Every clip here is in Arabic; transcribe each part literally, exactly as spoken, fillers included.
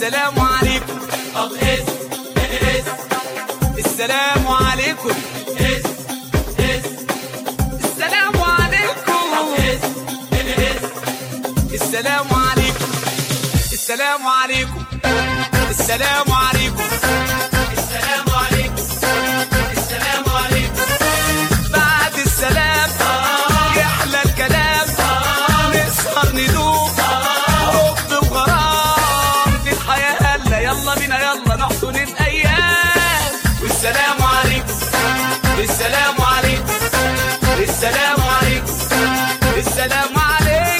السلام عليكم. طب اس اس السلام عليكم. اس اس السلام عليكم. طب اس اس السلام عليكم. السلام عليكم. السلام عليكم. السلام عليكم. السلام عليكم. بعد السلام يحلى الكلام، نسهر ندوب حب وغرام، دي الحياة هلا يلا بينا يلا نحضن الأيام. والسلام عليكم. السلام عليكم. السلام عليكم. السلام عليكم.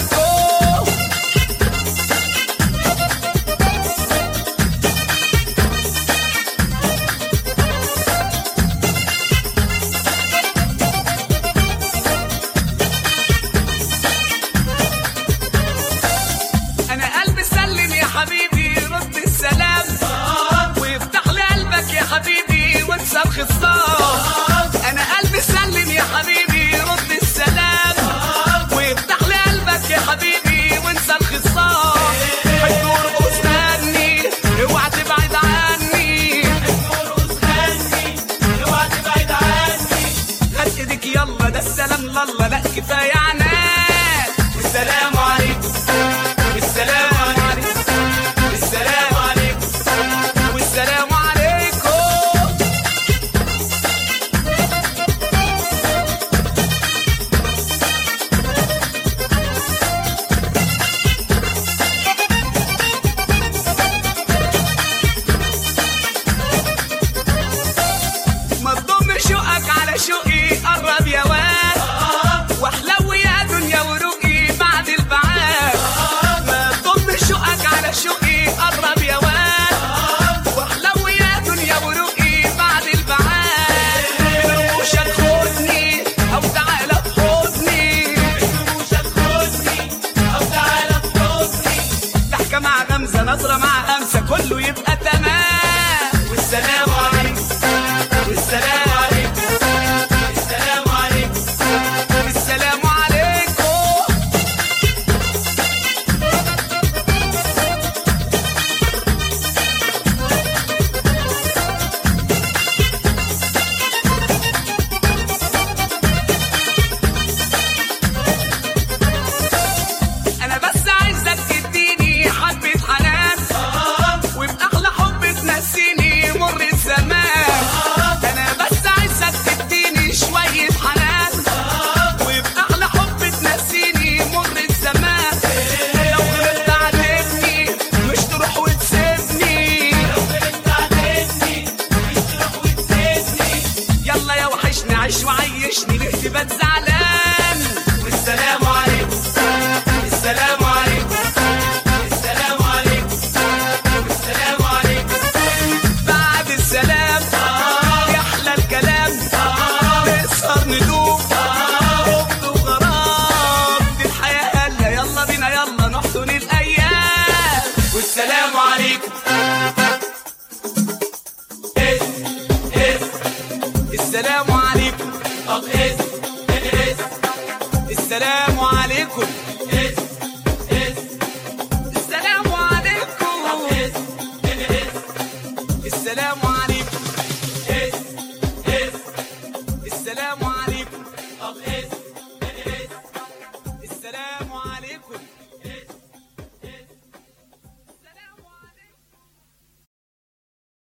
خصام انا قلبي سلم يا حبيبي، رد السلام وافتح لي قلبك يا حبيبي وانسى الخصام. هترقص غني اوعى تبعد عني، هترقص غني اوعى تبعد عني. هات ايدك يلا ده السلام لله، لا كفايه عناد. والسلام عليكم. والسلام عليكم. السلام عليكم. والسلام عليكم. شوقي قرب يا واد واحلو يا دنيا وروقي بعد البعاد. ما تضم شوقك على شوقي قرب يا واد واحلو يا دنيا وروقي بعد البعاد. برموشك خدني او تعالى بحضني، برموشك خدني او تعالى بحضني. ضحكة مع غمزة نظرة مع همسة كله يبقى تمام. والسلام عليكم. والسلام عيش وعيشني ليه تبقى زعلان. والسلام عليكم. السلام عليكم. السلام عليكم. السلام عليكم. بعد السلام يحلى الكلام، نسهر ندوب حب وغرام، دي الحياة هلا يلا بينا يلا نحضن الأيام. والسلام عليكم. اس اس السلام عليكم. طب اس اس السلام